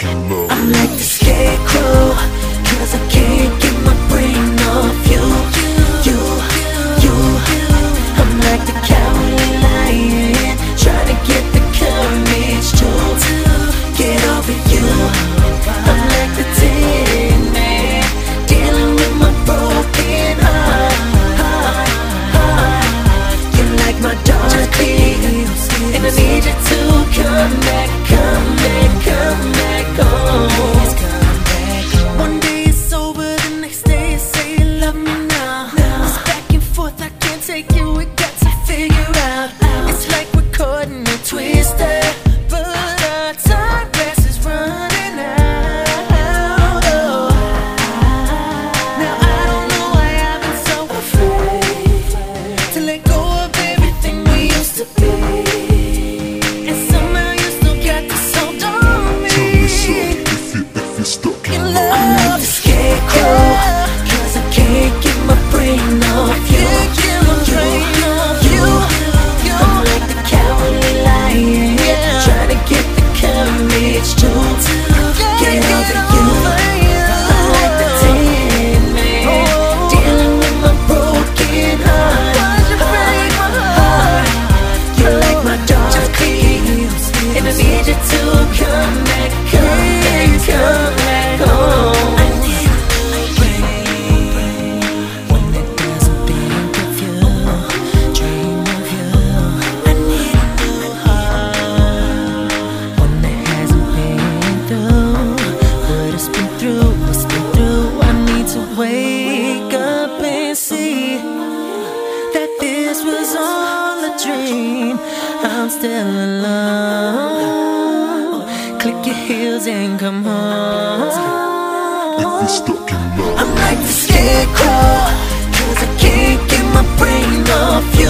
in love. I'm like the scarecrow, 'cause I can't get my brain off you. I'm like the cowardly lion, trying to get the courage to get over you. I'm like the tin man, dealing with my broken heart. You're like my Dorothy, and I need you to come back, come back, come back home. One day it's over, the next day you say you love me now. It's back and forth, I can't take it, we got to figure out. It's like we're caught in a twister, but our time grass is running out. Oh. Now I don't know why I've been so afraid to let go of everything we used to be. And somehow you still got this hold on me. Tell me so if you're stuck in love. I'm like the scarecrow, 'cause I can't get my brain off you. I'm like the cowardly lion, trying to get the courage to get over you. I'm like the tin man, dealing with my broken heart. You're like my Dorothy, and I need you to come back, come back, come back home. I need one that doesn't think of you, dream of you. I need a new heart, one that hasn't been through what it's been through, what's been through. I need to wake up and see that this was all a dream. I'm still alone. Click your heels and come home. If you're stuck in love. I'm like the scarecrow, 'cause I can't get my brain off you.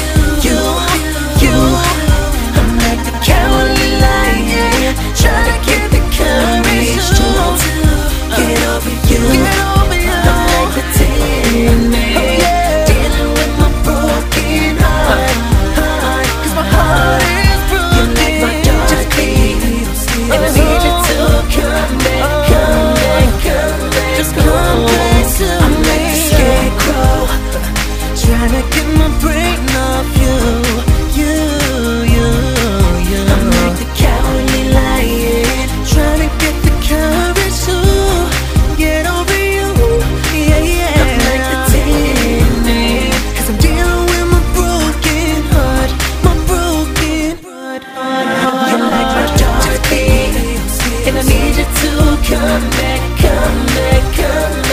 I'm like the cowardly lion, trying to get the courage to get over you. I'm like the tin man, dealing with my broken heart. 'Cause my heart is broken. You're like my Dorothy, and I need you to come back, come back, come back, just come back to me. I'm like the scarecrow, trying to get my brain off you. I'm like the cowardly lion, trying to get the courage to get over you. I'm like the tin man, 'cause I'm dealing with my broken heart, my broken heart. You're like my Dorothy, and I need you to come back, come back, come back.